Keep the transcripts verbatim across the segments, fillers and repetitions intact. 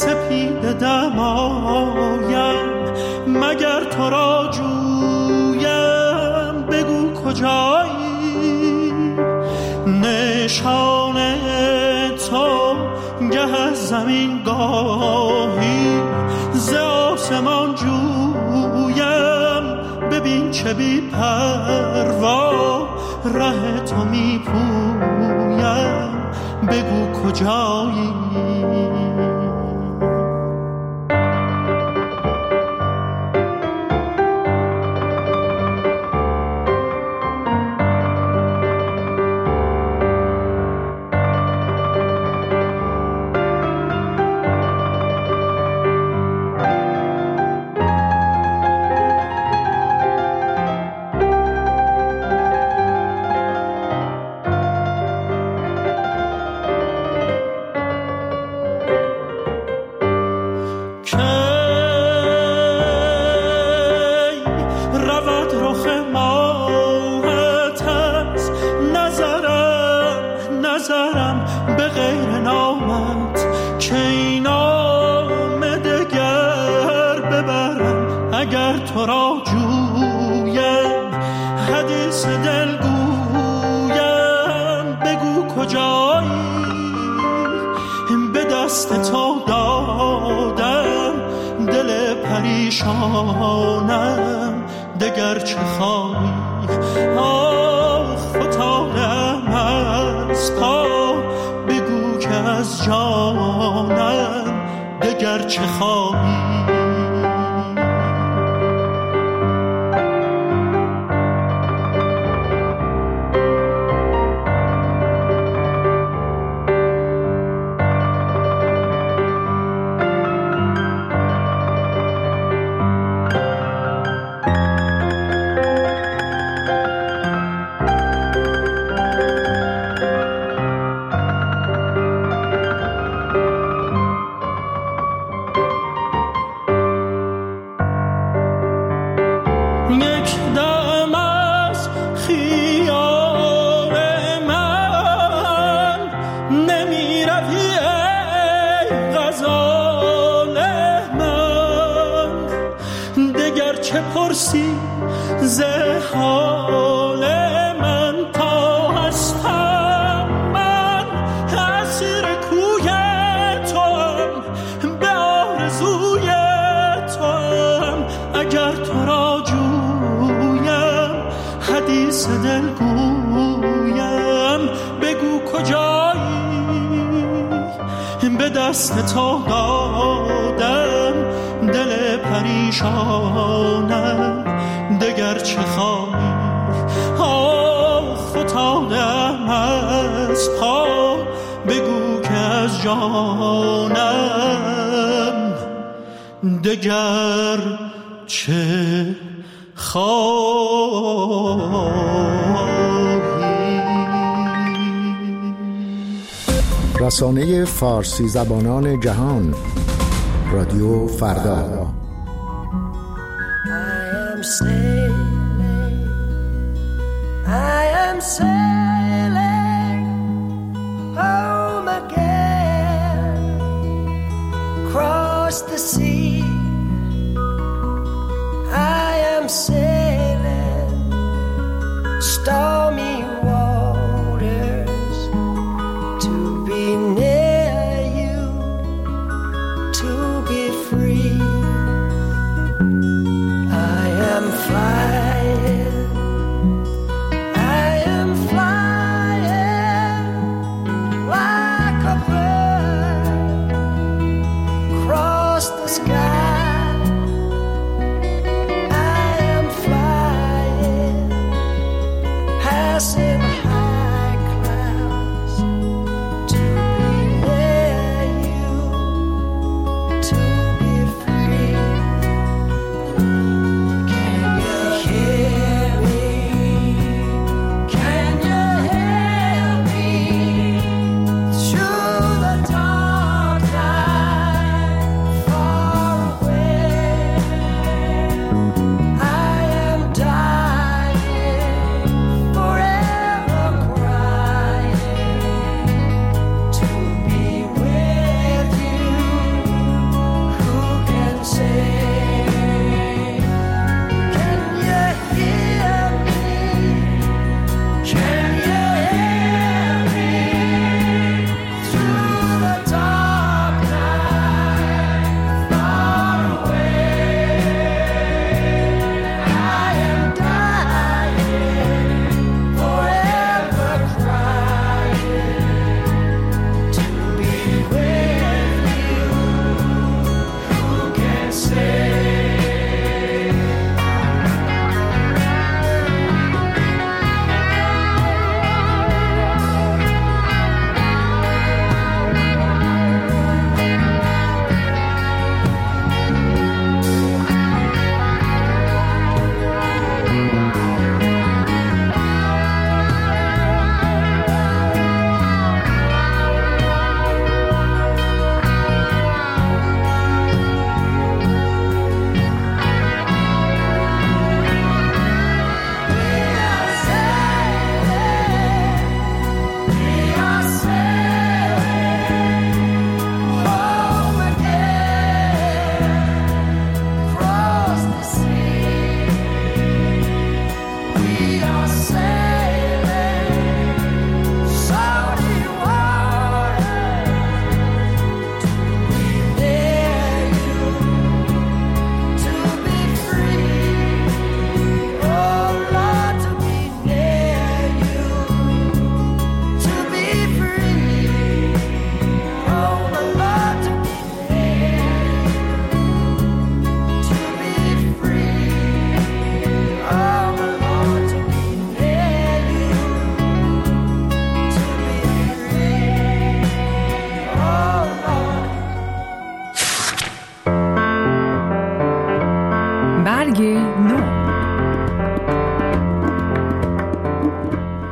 سپید دمایم، مگر تو را جویم بگو کجایی؟ نشان تو گه از زمین گاهی ز آسمان جویم، ببین چه بی پروا ره تو می پویم، بگو کجایی؟ پریشانم دگر چه خواهی؟ آه فتادم از پا، بگو که از جانم دگر چه خواهی؟ ز حال من تا هستم من اسیر کوی توام، به آرزوی توام، اگر تو را جویم حدیث دل گویم، بگو کجایی؟ به دست تو دادم دل پریشانم دگر چه خواهی؟ آه فتادم از پا، بگو که از جانم دگر چه خواهی؟ رسانه فارسی زبانان جهان، رادیو فردا. Sailing, I am sailing home again, across the sea. I am sailing stormy waters to be near you, to be free. I'm flying, I am flying like a bird across the sky.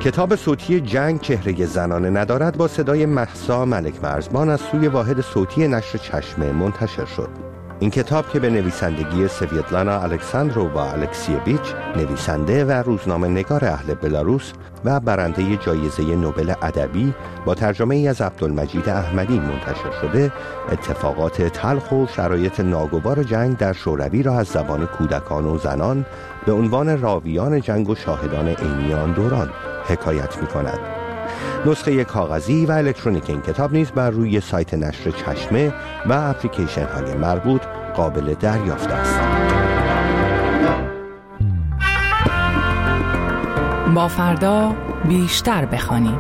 کتاب صوتی جنگ چهره زنانه ندارد با صدای مهسا ملک مرزبان از سوی واحد صوتی نشر چشمه منتشر شد. این کتاب که به نویسندگی سویتلانا الکساندرو و الکسیویچ، نویسنده و روزنامه نگار اهل بلاروس و برنده جایزه نوبل ادبی، با ترجمه ای از عبدالمجید احمدی منتشر شده، اتفاقات تلخ و شرایط ناگوار جنگ در شوروی را از زبان کودکان و زنان به عنوان راویان جنگ و شاهدان عینی آن دوران حکایت می کند. نسخه کاغذی و الکترونیک این کتاب نیز بر روی سایت نشر چشمه و اپلیکیشن های مربوط قابل دریافت است. با فردا بیشتر بخوانیم.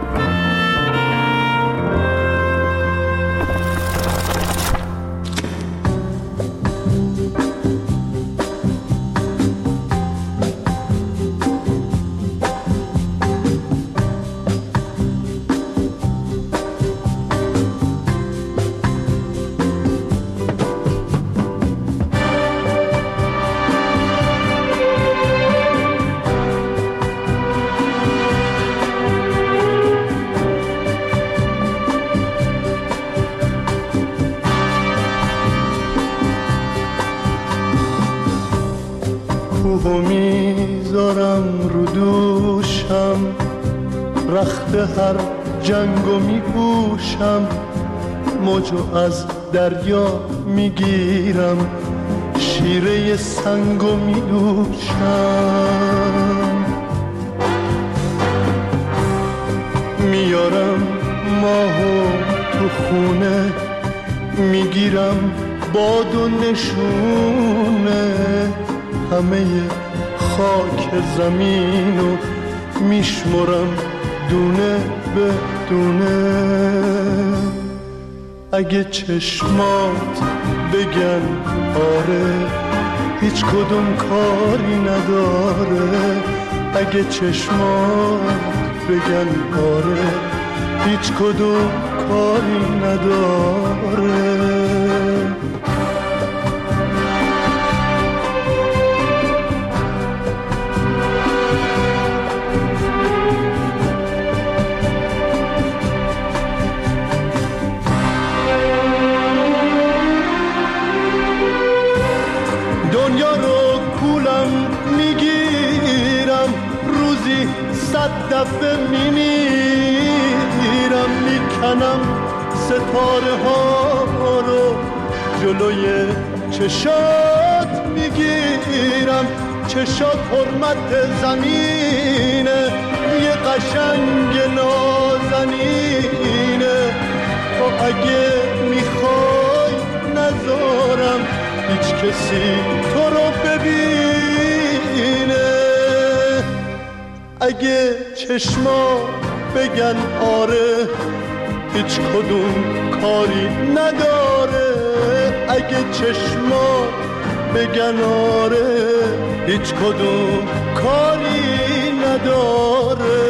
کوهو میذارم رو دوشم، رخت هر جنگو میپوشم، موجو از دریا میگیرم، شیره سنگو میدوشم، میارم ماهو تو خونه، میگیرم باد و نشونه، همه خاک زمینو میشمرم دونه به دونه. اگه چشمات بگن آره، هیچ کدوم کاری نداره. اگه چشمات بگن آره، هیچ کدوم کاری نداره. دنیا رو کولم میگیرم، روزی صد دفعه میمیرم، میکنم ستاره ها رو جلوی چشات میگیرم. چشات حرمت زمینه، یه قشنگ نازنینه. تو اگه میخوای نذارم هیچ کسی تو رو ببینه. اگه چشما بگن آره، هیچ کدوم کاری نداره. اگه چشما بگن آره، هیچ کدوم کاری نداره.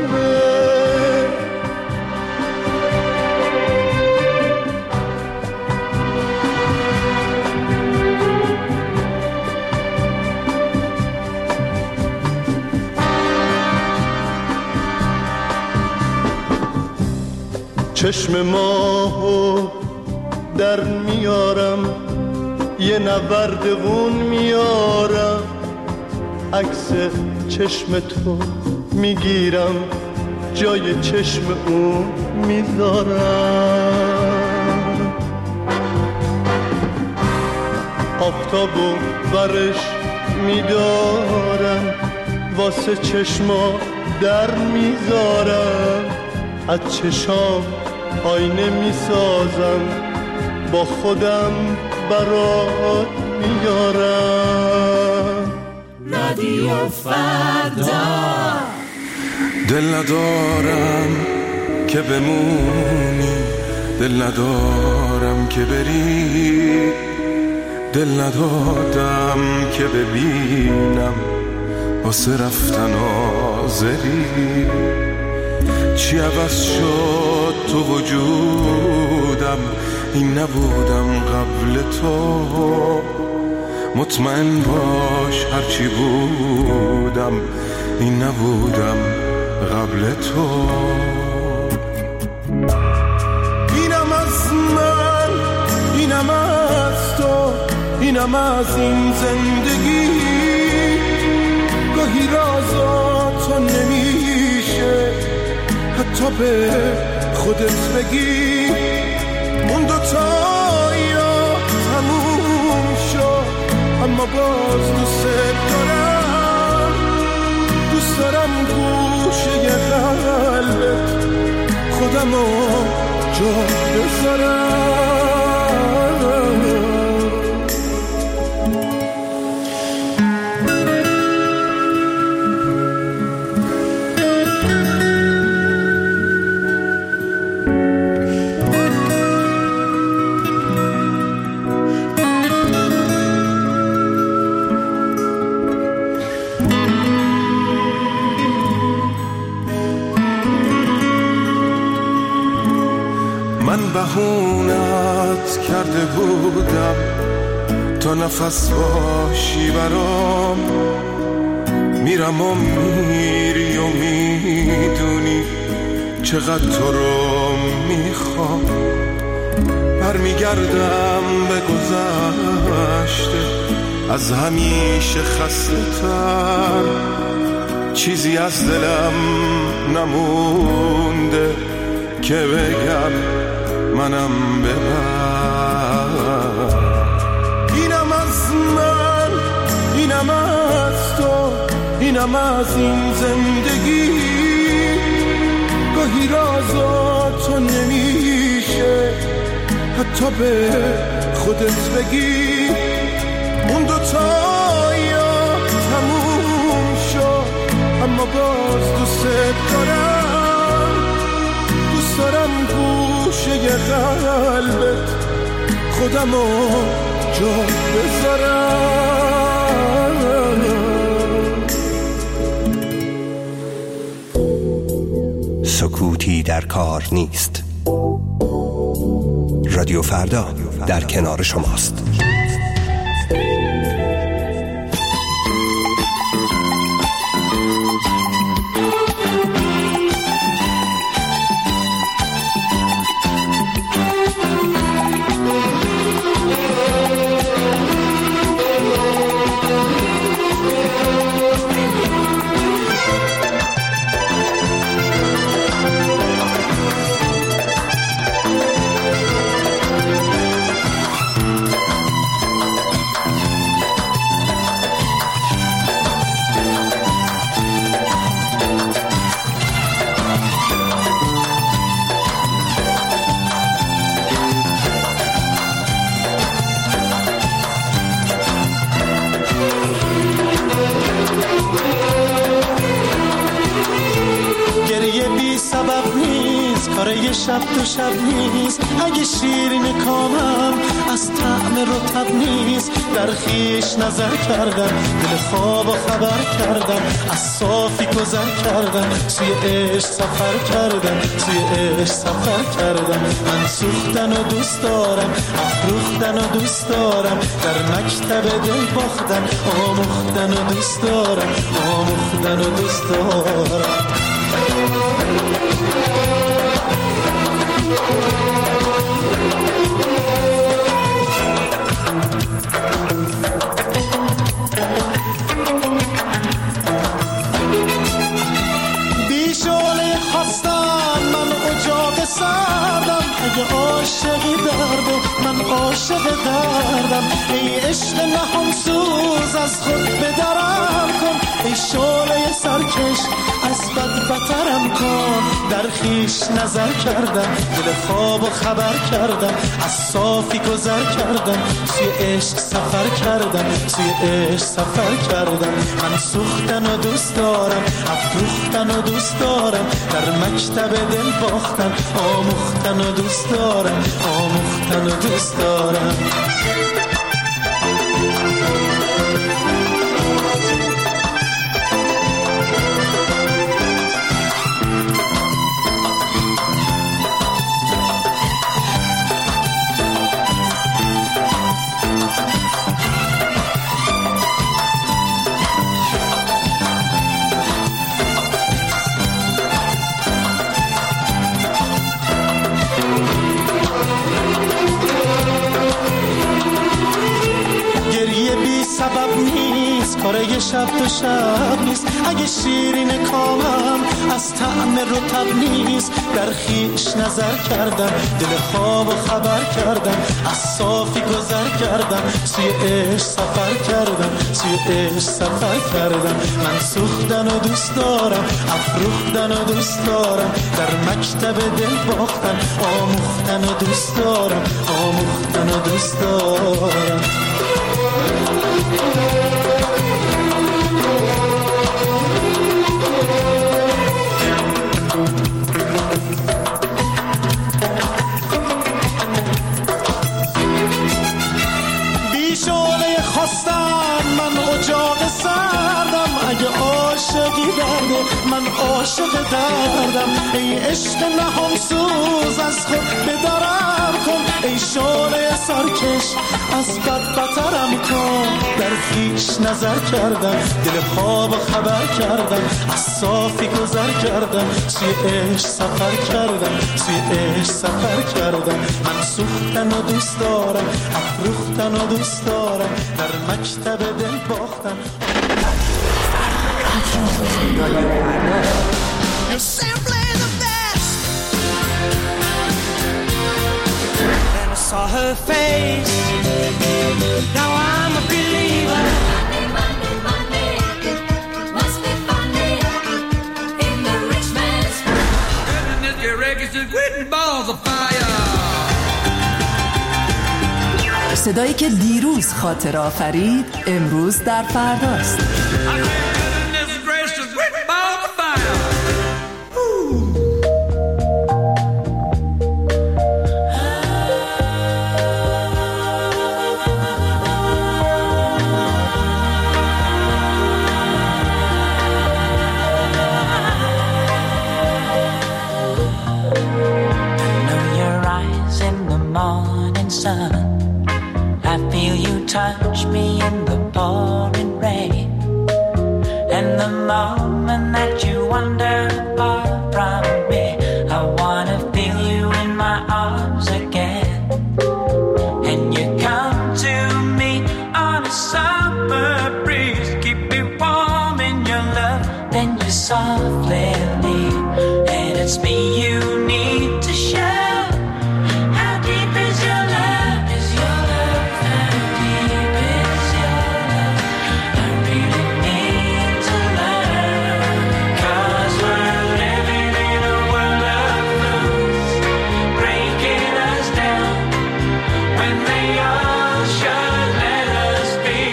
چشم ماهو در میارم، یه نوردون میارم، عکس چشم تو میگیرم، جای چشم اون میذارم. آفتابو برش میدارم، واسه چشما در میذارم. از چشام آینه میسازم، با خودم برات میارم. رادیو فردا. دل ندارم که بمونی، دل ندارم که بری، دل ندادم که ببینم واسه رفتن آزری. چی عوض شد تو وجودم، این نبودم قبل تو. مطمئن باش هرچی بودم، این نبودم قبل تو. اینم از من، اینم از تو، اینم از این زندگی. گاهی رازاتو نمیشه حتی به خودت بگی. اون دوتا یا تموم شد اما باز دوست دارم. دوست دارم گوشه قلبت خودمو جا بذارم. بهونت کرده بودم تا نفس باشی برام. میرم و میری و میدونی چقدر تو رو میخوام. برمیگردم به گذشته از همیشه خسته تر. چیزی از دلم نمونده که بگم منم ببر. اینم از من، اینم از تو، اینم از این زندگی. گاهی رازاتو نمیشه حتی به خودت بگی. اون دوتا یا تموم شد اما باز دوست دارم. دوست دارم گوشه قلبت خودمو جا بذارم. سکوتی در کار نیست. رادیو فردا در کنار شماست. شب تو شب نیست اگه شیرین کامم از طعم رطب نیست. در خیش نظر کردم دل خواب و خبر کردم از صافی گذر کردم سوی عشق سفر کردم سوی عشق سفر کردم. من سوختن و دوست دارم افروختن و دوست دارم در مکتب دل باختن آموختن و دوست دارم آموختن و دوست دارم. بیشونه خواستم من اجاق سردم اگه عاشقی درد و من عاشق دردم. ای عشق نهان سوز از خود بدرم کن ای شعله سرکش از بد بترم کن. در خیش نظر کردم دل خواب و خبر کردم از صافی گذر کردم سوی عشق سفر کردم سوی عشق سفر کردم. من سوختن و دوست دارم افروختن و دوست دارم در مکتب دل باختن آموختن و دوست دارم آموختن و دوست دارم. کاره شب تو شب نیست. اگه شیرین کامم از طعم رطب نیست، در خیش نظر کردم، دل خواب و خبر کردم، از صافی گذر کردم، سوی عشق سفر کردم، سوی عشق سفر کردم. من سوختن و دوست دارم، افروختن و دوست دارم، در مکتب دل باختن، آموختن و دوست دارم، آموختن و دوست دارم. بیشونه خواستم من اجاق سردم، اگه عاشقی درده من عاشق دردم. ای عشق نهم سوز از خود بدارم کن، ای شعله سرکش از بد بترم کن. در خیش نظر کردم، دل خواب خبر کردم، از صافی گذر کردم، سوی عشق سفر کردم، سوی عشق سفر کردم. من سوختن و دوست دارم، افروختن و دوست دارم، در مکتب دل باختم. You're simply the best. Then I saw her face. Now I'm a believer. Monday, Monday, Monday, must be Monday in the rich man's world. Goodness, your records are quitting balls of fire. صدایی که دیروز خاطر آفرید امروز در فرداست. Touch me in the pouring rain, and the moment that you wander far from me, I wanna feel you in my arms again. And you come to me on a summer breeze, keep me warm in your love, then you softly leave, and it's me you need to show. How deep is your love? Is your love how deep is your love? I really need to learn, 'cause we're living in a world of fools, breaking us down when they all should let us be.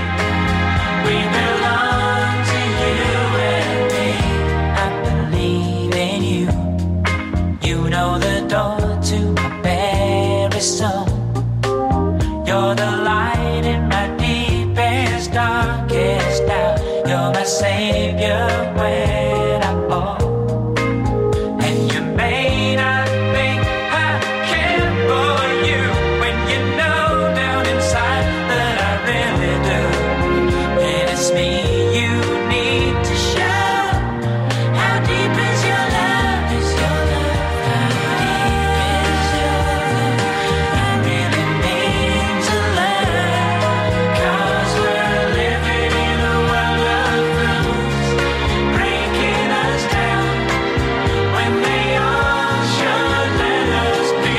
We belong to you and me. I believe in you. You know the door to my very soul. You're the light in my deepest, darkest doubt. You're my savior when I fall. And you may not think I care for you when you know down inside that I really do. And it's me you need to show. How deep is your love? Is your love how deep is your love? I really need to learn, 'cause we're living in a world of fools, breaking us down when they all should let us be.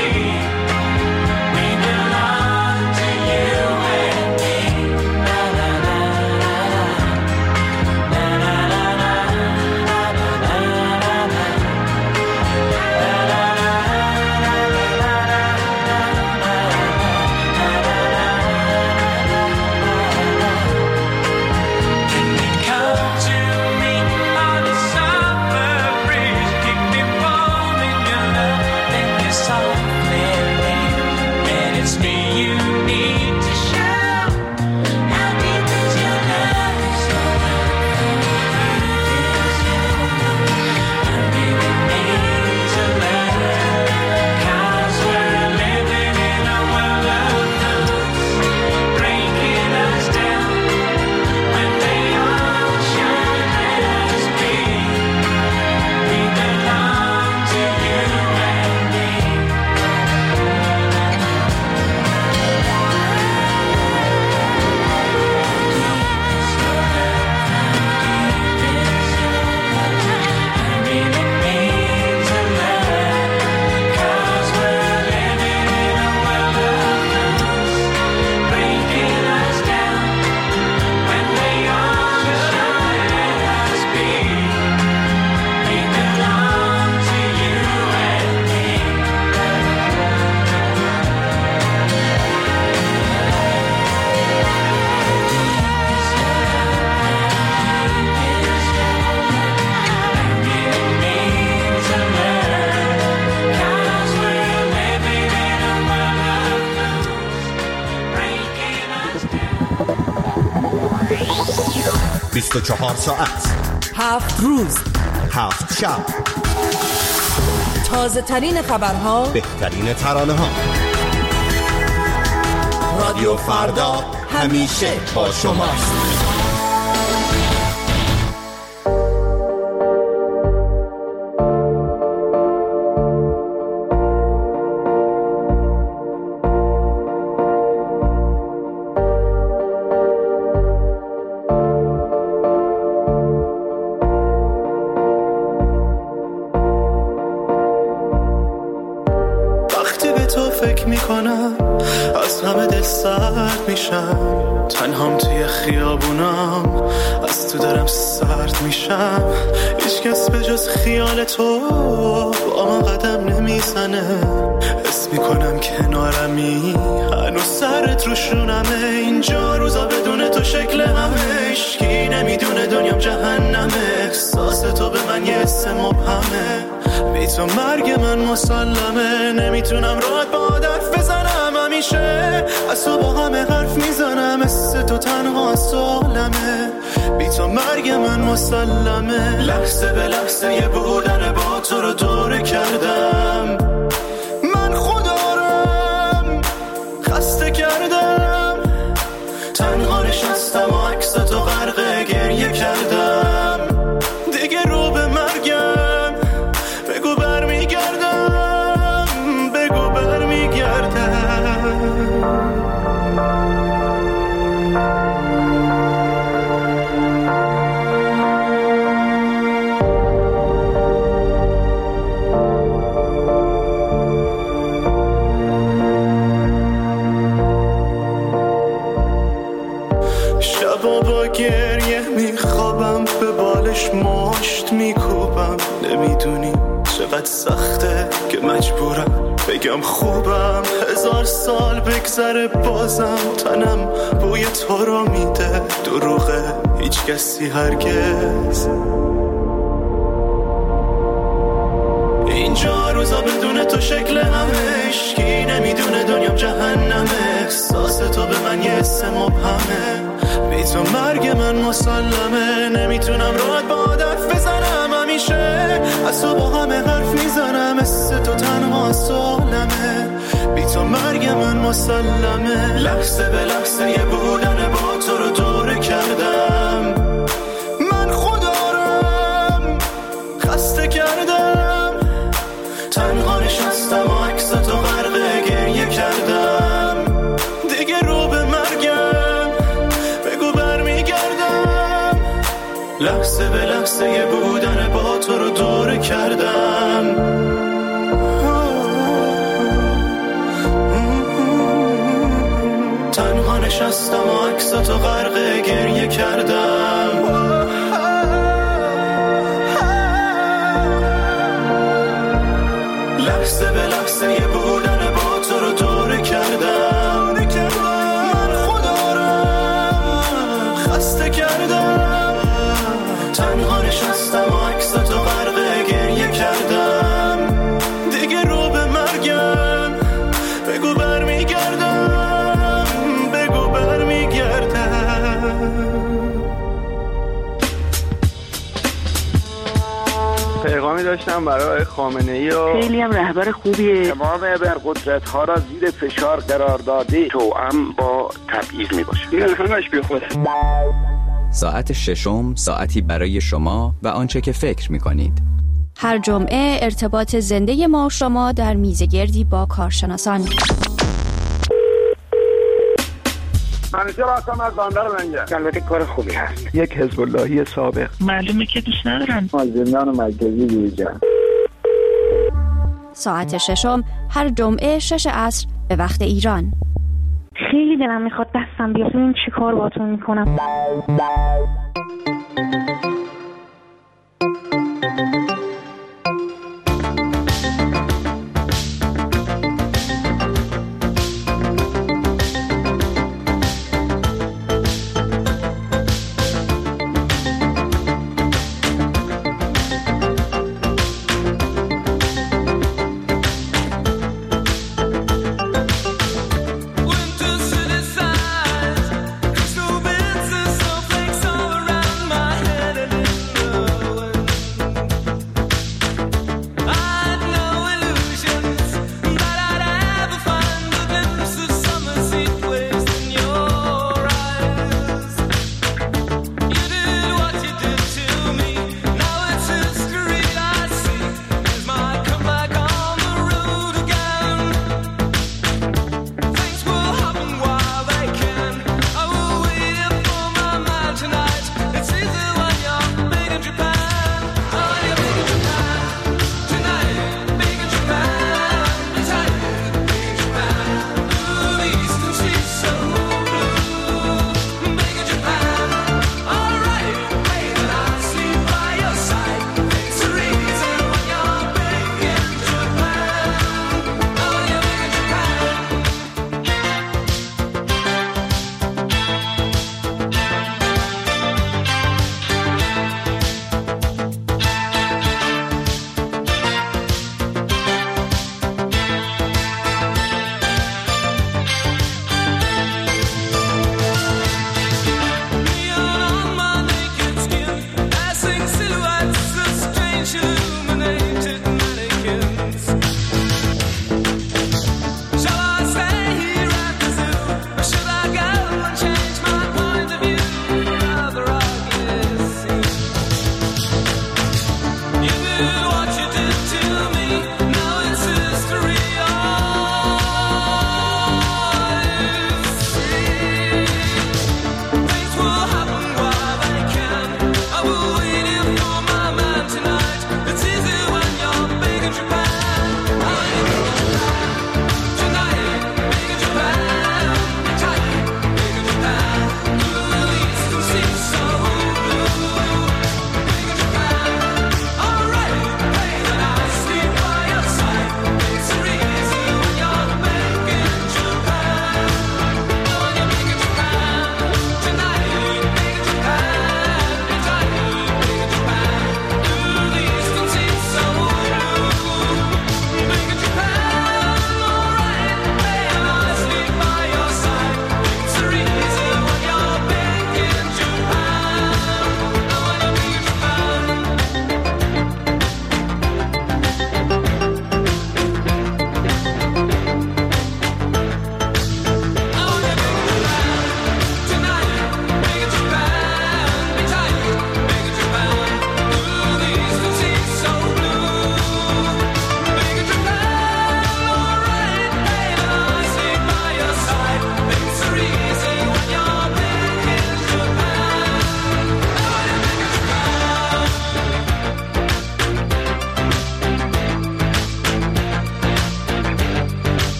We belong to you and me. La la la la la. La la la la. La la la la la. La la la la Can you come to me on a summer breeze, keep me warm in your love, then you softly leave, and it's me you need to show. How deep is your love? Is your love how deep is your love? I really need to learn, 'cause we're living in a world of fools, breaking us down when they all should let us be. We belong to you and me. بیست و چهار ساعت، هفت روز، هفت شب، تازه ترین خبرها، بهترین ترانه ها. رادیو فردا همیشه با شماست. تنهام توی خیابونم، از تو دارم سرد میشم. هیچ کس به جز خیال تو با من قدم نمیزنه. حس میکنم کنارمی، هنوز سرت رو شونمه. اینجا روزا بدون تو شکل همه، هیچکی نمیدونه دنیام جهنمه. احساس تو به من یه حس مبهمه، بی تو مرگ من مسلمه. نمیتونم راحت با حرف بزنم، همیشه از تو با همه حرف میزنم. مثل تو تنها سالمه، بی تو مرگ من مسلمه. لحظه به لحظه یه بودن با تو رو دوره کردم. من خودارم خسته کردم، تنها نشستم و عکس تو غرق گریه کردم. دیگه رو به مرگم بگو برمیگردم، بگو برمیگردم. شبا با گریه میخوابم، به بالش مشت میکوبم. نمیدونی چقدر سخته که مجبورم بگم خوبم. هزار سال بگذره بازم تنم بوی تو رو میده. دروغه هیچ کسی هرگز اینجا روزا بدون تو شکل همه، هیچکی نمیدونه دنیام جهنمه. احساس تو به من یه حس مبهمه، بی تو مرگ من مسلمه. نمیتونم راحت با حرف بزنم، همیشه از تو با همه حرف میزنم. مثل تو تنها سالمه، بی تو مرگ من مسلمه. لحظه به لحظه یه بودن با تو رو دوره کردم. من خودارم خسته کردم، تنها نشستم و عکس تو غرق گریه کردم. دیگه رو به مرگم بگو برمیگردم. لحظه به لحظه یه بودن با تو رو دوره کردم. تنها نشستم و عکس تو غرق گریه کردم. لحظه به لحظه یه بودن با تو رو دوره کردم. من خودارم خسته کردم، تنها نشستم و عکس تو غرق گریه کردم. دیگه رو به مرگم بگو برمیگردم، بگو برمیگردم. پیغامی داشتم برای خامنه‌ای و خیلی هم رهبر خوبیه. تمام ابرقدرت‌ها را زیر فشار قرار داده، توأم با تبعیض میباشه. این همش بی خوده. ساعت ششم، ساعتی برای شما و آنچه که فکر میکنید. هر جمعه ارتباط زنده ما و شما در میزگردی با کارشناسان. منیجر هستم از بندر منجر. البته کار خوبی هست. یک حزب اللهی سابق. معلومه که دوست ندارم. از زندان مرکزی بیرون. ساعت ششم هر جمعه شش عصر به وقت ایران. خیلی دلم میخواد دستم بیاد، این چی کار باتون میکنم. Winter city sighs, crystal bits and snowflakes all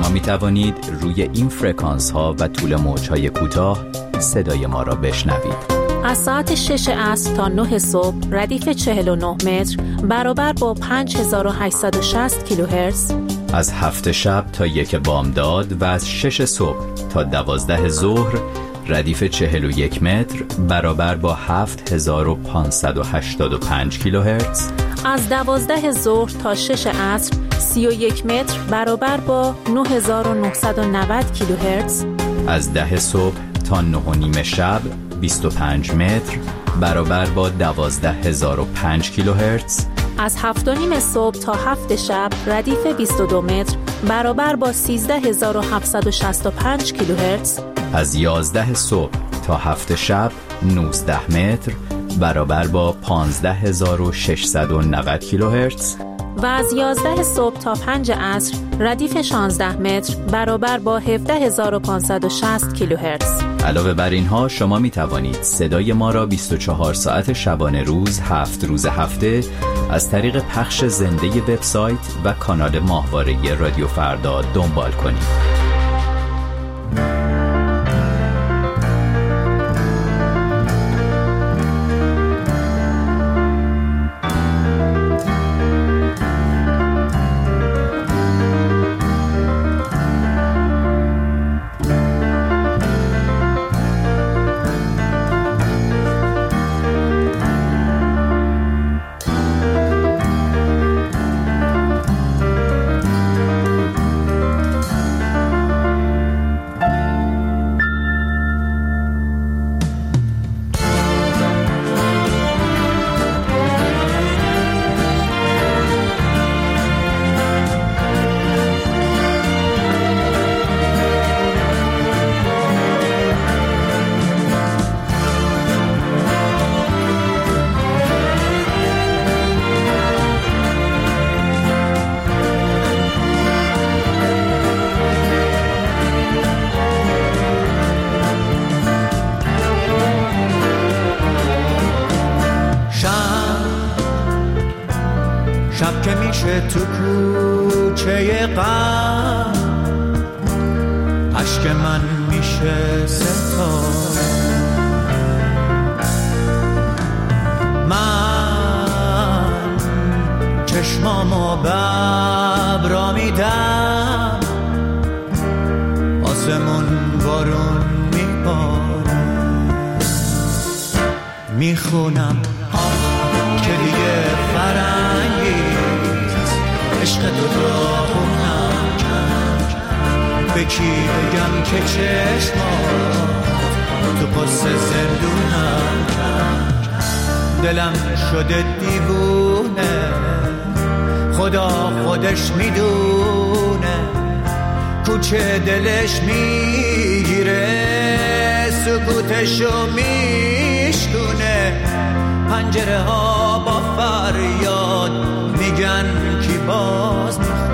شما می توانید روی این فرکانس ها و طول موج های کوتاه صدای ما را بشنوید. از ساعت شش عصر تا نه صبح ردیف چهل و نه متر برابر با پنج هزار و هشتصد و شصت کیلوهرتز. از هفت شب تا یک بامداد و از شش صبح تا دوازده ظهر ردیف چهل و یک متر برابر با هفت هزار و پانصد و هشتاد و پنج کیلوهرتز. از دوازده ظهر تا شش عصر سی و یک متر برابر با نه هزار و نهصد و نود کیلوهرتز. از ده صبح تا نه و نیم شب بیست و پنج متر برابر با دوازده هزار و پنج کیلوهرتز. از هفت و نیم صبح تا هفت شب ردیف بیست و دو متر برابر با سیزده هزار و هفتصد و شصت و پنج کیلوهرتز. از یازده صبح تا هفت شب نوزده متر برابر با پانزده هزار و ششصد و نود کیلوهرتز. و از یازده صبح تا پنج عصر ردیف شانزده متر برابر با هفده هزار و پانصد و شصت کیلوهرتز. علاوه بر اینها شما می توانید صدای ما را بیست و چهار ساعت شبانه روز هفت روز هفته از طریق پخش زنده وبسایت و کانال ماهواره رادیو فردا دنبال کنید. شب که میشه تو کوچه غم، اشک من میشه ستاره. من چشمامو ببرا میدم، آسمون بارون میباره. میخونم آه که دیگه فرنگیست، عشق تو داغونم کرد. به کی بگم که چشمات تو قصه زندونم کرد. دلم شده دیوونه، خدا خودش میدونه. کوچه دلش میگیره، سکوتشو میشکونه. پنجره ها با فریاد میگن کی باز میخونه.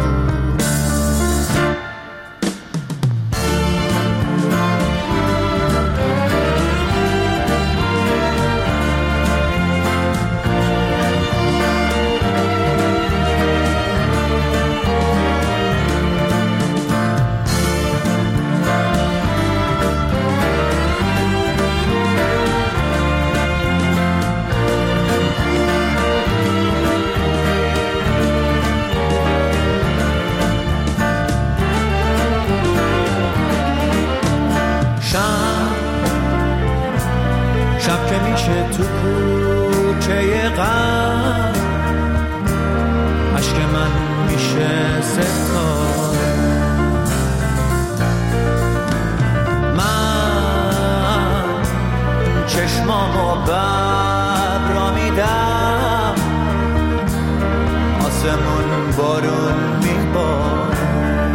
شب که میشه تو کوچه غم، عشق من میشه ستاره. من چشمامو ببرا میدم، آسمون بارون میباره.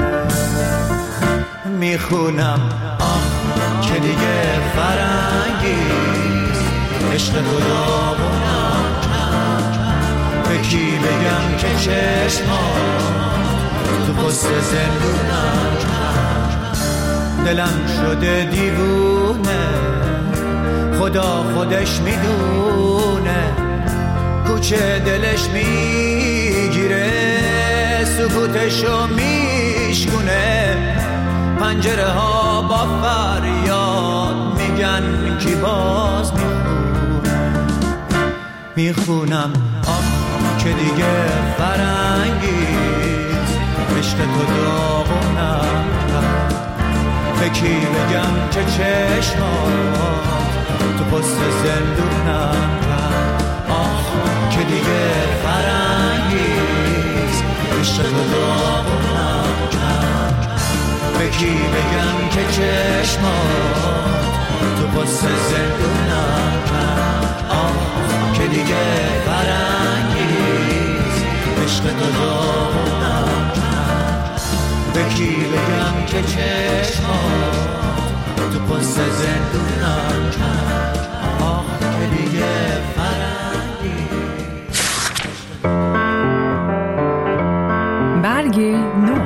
میخونم آه که دیگه فرنگیست، عشق تو داغونم کرد. به کی بگم که چشمات تو قصه زندونم کرد. دلم شده دیوونه، خدا خودش میدونه. کوچه دلش میگیره، سکوتشو میشکونه. پنجره ها با فریاد میگن کی باز میخونم میخونم آه که دیگه فرنگیست عشق تو داغونم به کی بگم که چشمات تو پست زندونم آه که دیگه فرنگیست عشق تو داغونم به کی بگم که چشمات تو پست زندونم آه که دیگه فرنگیست عشق تو داغونم به کی بگم که چشمات تو پست زندونم آه که دیگه فرنگیست. برگ نو.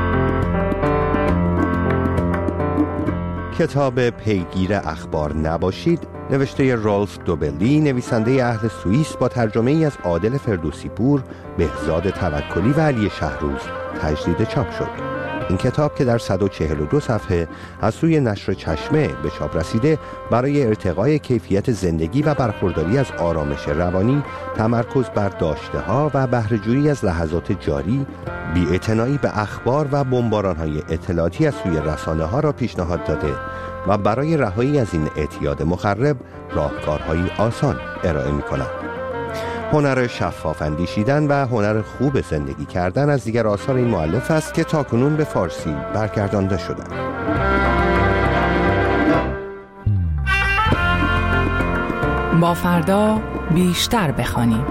کتاب پیگیر اخبار نباشید نوشته رالف دوبلی، نویسنده اهل سوئیس، با ترجمه ای از عادل فردوسی پور، بهزاد توکلی و علی شهروز تجدید چاپ شد. این کتاب که در صد و چهل و دو صفحه از سوی نشر چشمه به چاپ رسیده، برای ارتقای کیفیت زندگی و برخورداری از آرامش روانی، تمرکز بر داشته‌ها و بهره‌جویی از لحظات جاری، بی‌اعتنایی به اخبار و بمباران‌های اطلاعاتی از سوی رسانه‌ها را پیشنهاد داده و برای رهایی از این اعتیاد مخرب راهکارهایی آسان ارائه می‌کند. هنر شفاف اندیشیدن و هنر خوب زندگی کردن از دیگر آثار این مؤلف است که تاکنون به فارسی برگردانده شدند. با فردا بیشتر بخوانیم.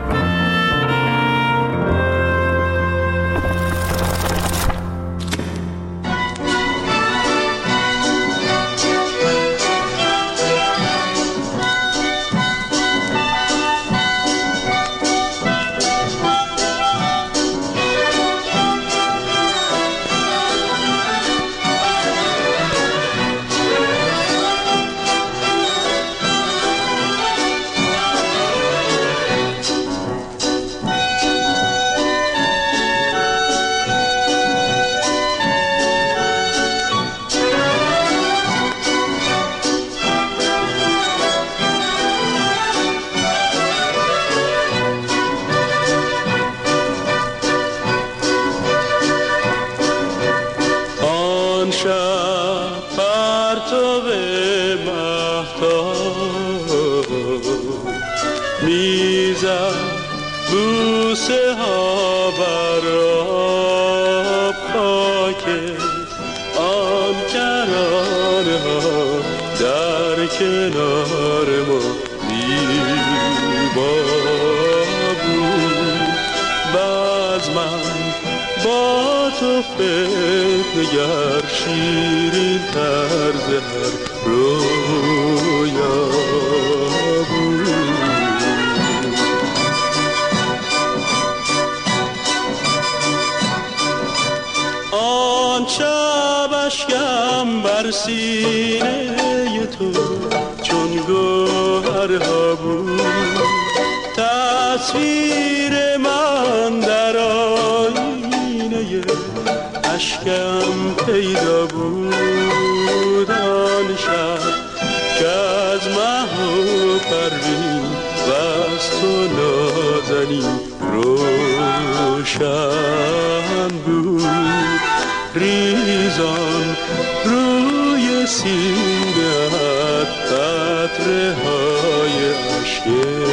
سینه تو چون گوهرها بود، تصویر من در آینه اشکم پیدا بود. آن شب که از مه و پروین و از تو نازنین روشن بود، ریزان روی سینه‌ات قطره های عشق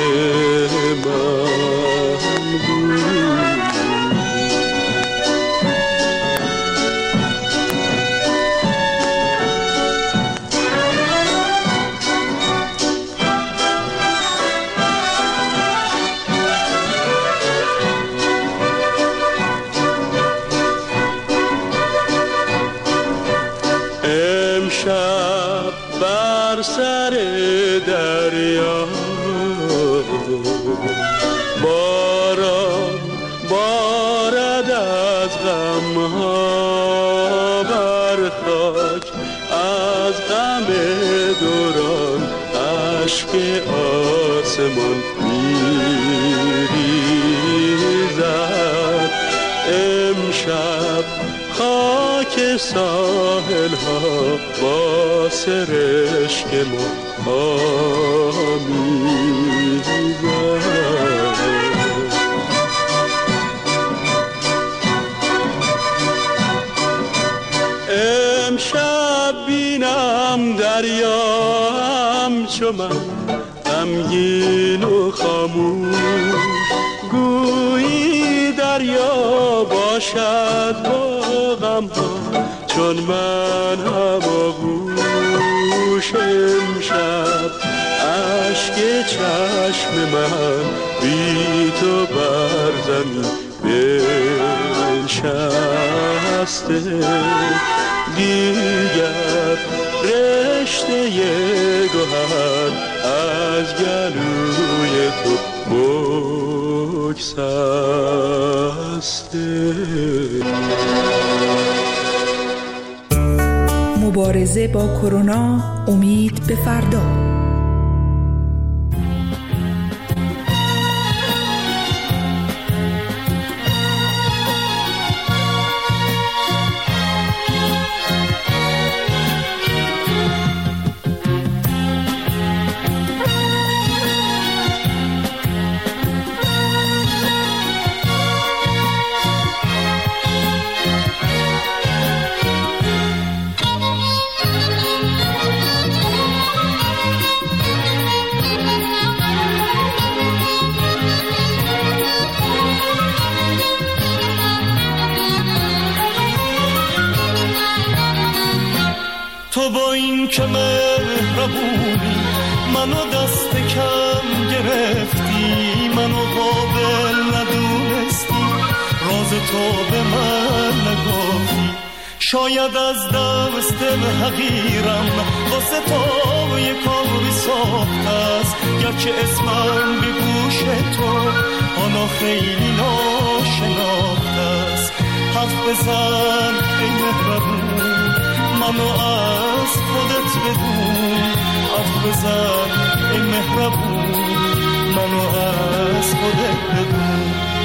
من بود. امشب بر سر دریا باران بارد از غمها بر خاک، از غم دوران اشک آسمان میریزد. امشب خاک ساحل ها با سرشک ما آمیزد. امشب بینم دریا همچو من غمگین و خاموش، گویی دریا باشد با غم ها چون من هم آغوش. امشب اشک چشم من بی تو بر زمین بنشسته، دیگر رشته گوهر از گلوی تو بگسسته. مبارزه با کرونا، امید به فردا. تو با این که مهربونی منو دست کم گرفتی، منو قابل ندونستی، راز تو به من نگفتی. شاید از دست حقیرم واسه تو یه کاری ساخت است، گرچه اسمم به گوش تو حالا خیلی ناشناخت است. حرف بزن ای مهربون، منو از خودت بدون. حرف بزن ای مهربون، منو از خودت بدون.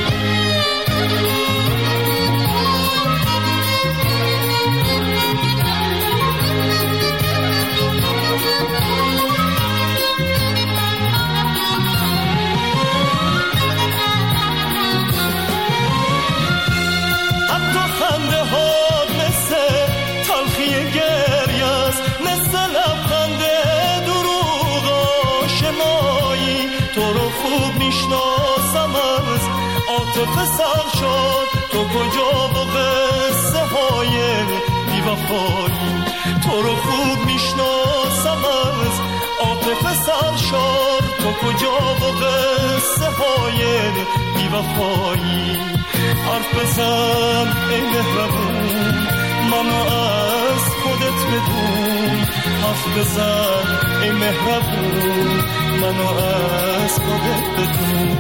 حتی خنده ها مثل تلخی گریه است، مثل لبخند دروغ آشنایی. تو رو خوب میشناسم از عاطفه سر شد، تو کجا و قصه های بی‌وفایی. تو رو خوب میشناسم از عاطفه سر شد، تو کجا و قصه های بی‌وفایی. حرف بزن ای مهربون، منو از خودت بدون. حرف بزن ای مهربون، منو از خودت بدون.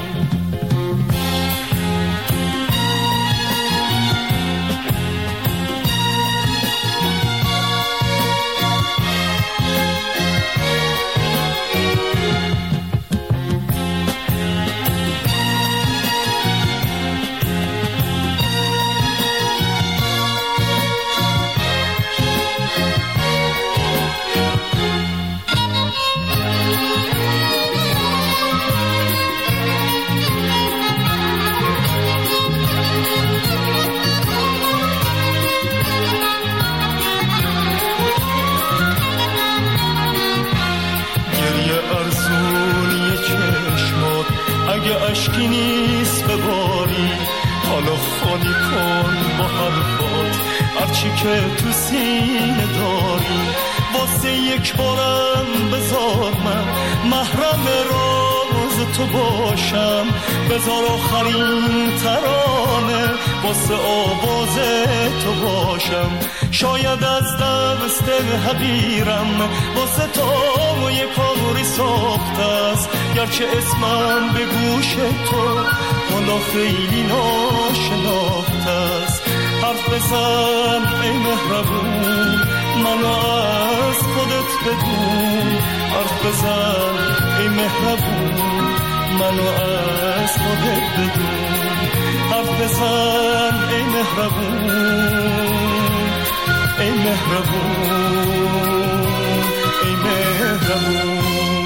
اگه اشکی نیست بباری، حالا خالی کن با حرفات هرچی که تو سینه داری. واسه یک بارم بذار من محرم راز تو باشم، بذار آخرین ترانه واسه آواز تو باشم. شاید از دست حقیرم واسه تو یه کاری ساخته است، گرچه اسمم به گوش تو حالا خیلی ناشناخته است. حرف بزن ای مهربون، منو از خودت بدون. حرف بزن ای مهربون، منو از خودت بدون. حرف بزن ای مهربون. مهربون ای مهربون.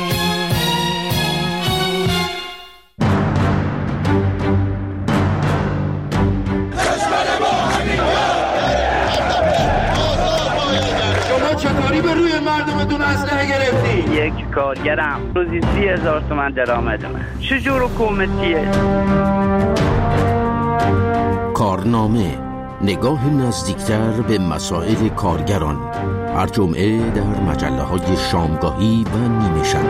شما چطوری به روی مردمتون اسلحه گرفتی؟ یک کارگرم روزی سی هزار تومن درآمدمه. چجور حکومتیه؟ کارنامه، نگاه نزدیکتر به مسائل کارگران، هر جمعه در مجله های شامگاهی و نیمه شب.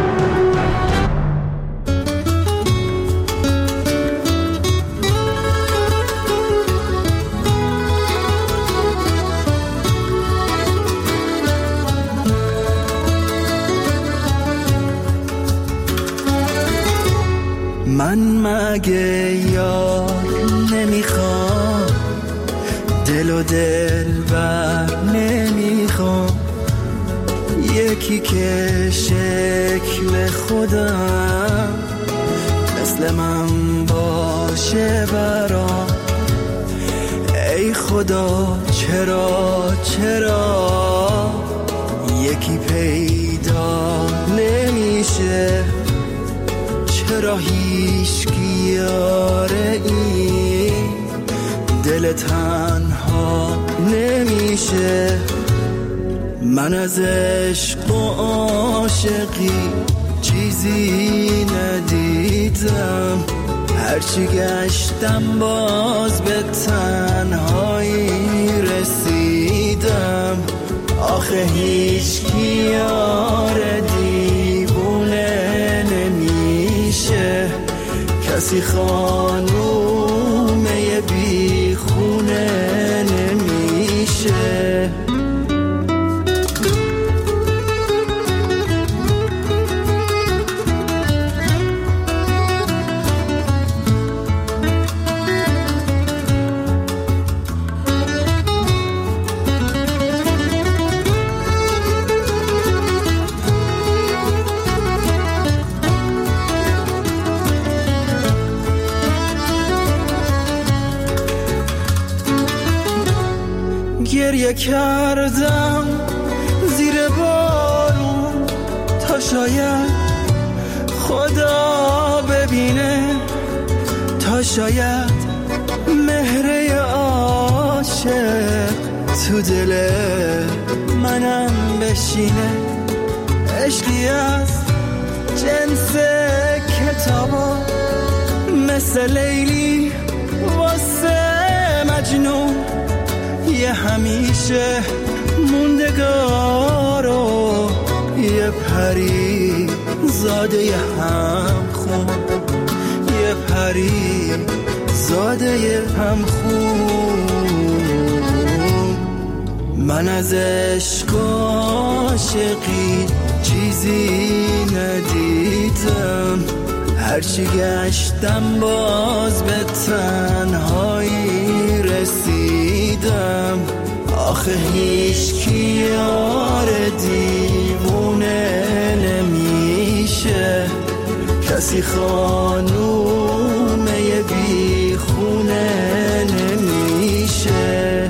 من مگه یار نمیخوام، دل و دل بر نمیخوام، یکی که شکل خودم مثل من باشه برام. ای خدا چرا چرا یکی پیدا نمیشه، چرا هیچ یاره این دل تنها نمیشه. من از عشق و عاشقی چیزی ندیدم، هرچی گشتم باز به تنهایی رسیدم. آخه هیچ یاره دیوونه نمیشه، کسی خانومه بی خونه نمیشه. گریه کردم زیر بارون تا شاید خدا ببینه، تا شاید مهر عاشق تو دل منم بشینه. عشقی از جنس کتابا مثل لیلی واسه مجنون، یه همیشه موندگارو، یه پری زاده هم خون، یه پری زاده هم خون. من از عشق و عاشقی چیزی ندیدم، هرچی گشتم باز به تنهایی رسیدم. آخه هیچ یار دیوونه نمیشه، کسی خانومه بی خونه نمیشه.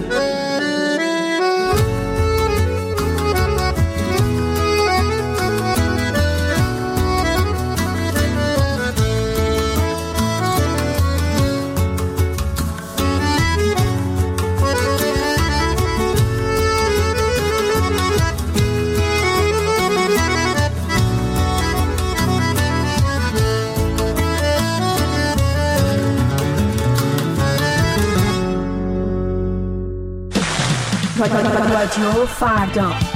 رادیو فردا